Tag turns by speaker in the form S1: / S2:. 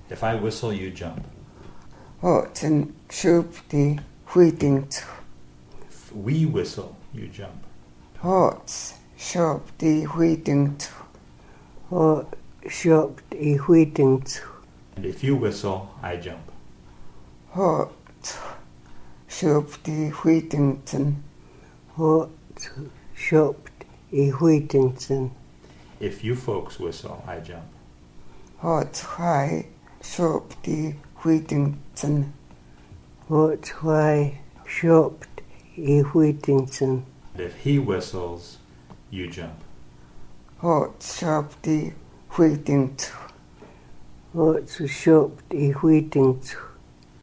S1: If I whistle, you jump.
S2: Horten shup the wheating.
S1: If we whistle, you jump.
S2: Horts shup the wheating.
S3: Hort shop the wheating.
S1: And if you whistle, I jump.
S2: Hort shup the wheatington.
S3: Hort shop the Wheatington.
S1: If you folks whistle, I jump.
S2: Hort high shup the wheatington.
S3: Hort high shop the Wheatington.
S1: And if he whistles, you jump.
S2: Hort shup the wheatington.
S3: Hort shop the Wheatington.